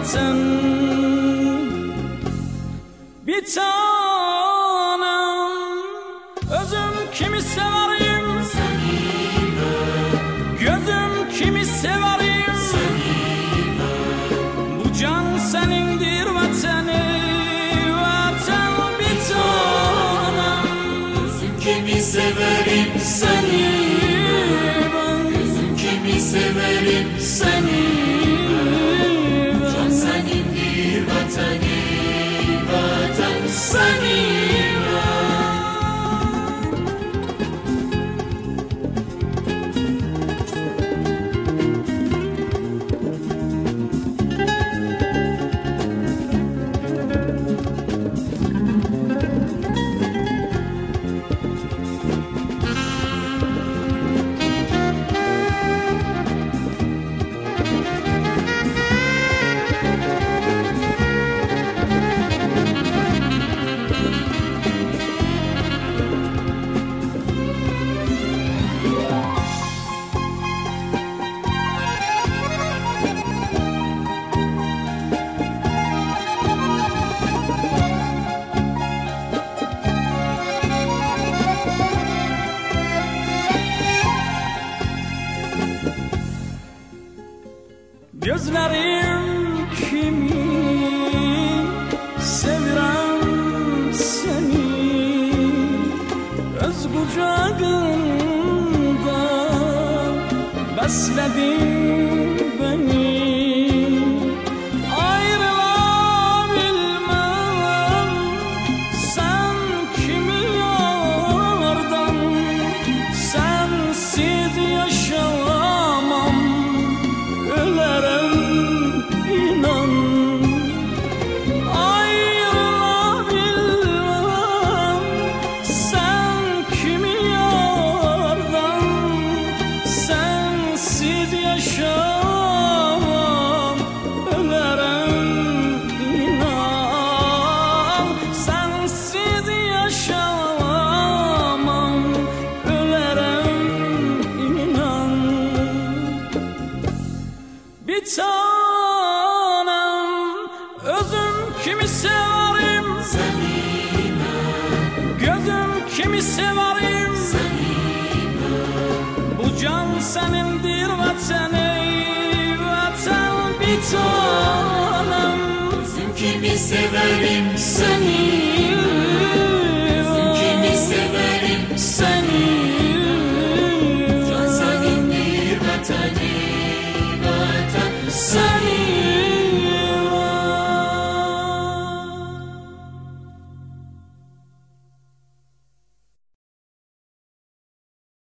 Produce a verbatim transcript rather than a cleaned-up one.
vatan. Bir tanem özüm kimi severim seni ben, gözüm kimi severim seni ben. Bu can senindir vatanı, vatan bir tanem. Gözüm kimi severim seni ben, gözüm kimi severim seni ben. Can senindir vatanı, vatan seni Gözlerim kimi sevirem seni, öz kucağında besledin beni. Ayrılabilmem sen kimi yardan, sensiz yaşamam, ölerim inan. Ayrılabilmem sen kimi yardan, sensiz yaşamam, ölerim inan. Sensiz yaşamam, ölerim inan. Bir tanem özüm kimi severim seni ben, gözüm kimi severim seni ben. Bu can senindir vatanı, vatan bir tanem. Gözüm kimi severim seni gözüm kimi severim seni ben. Can senindir vatanı, vatan seni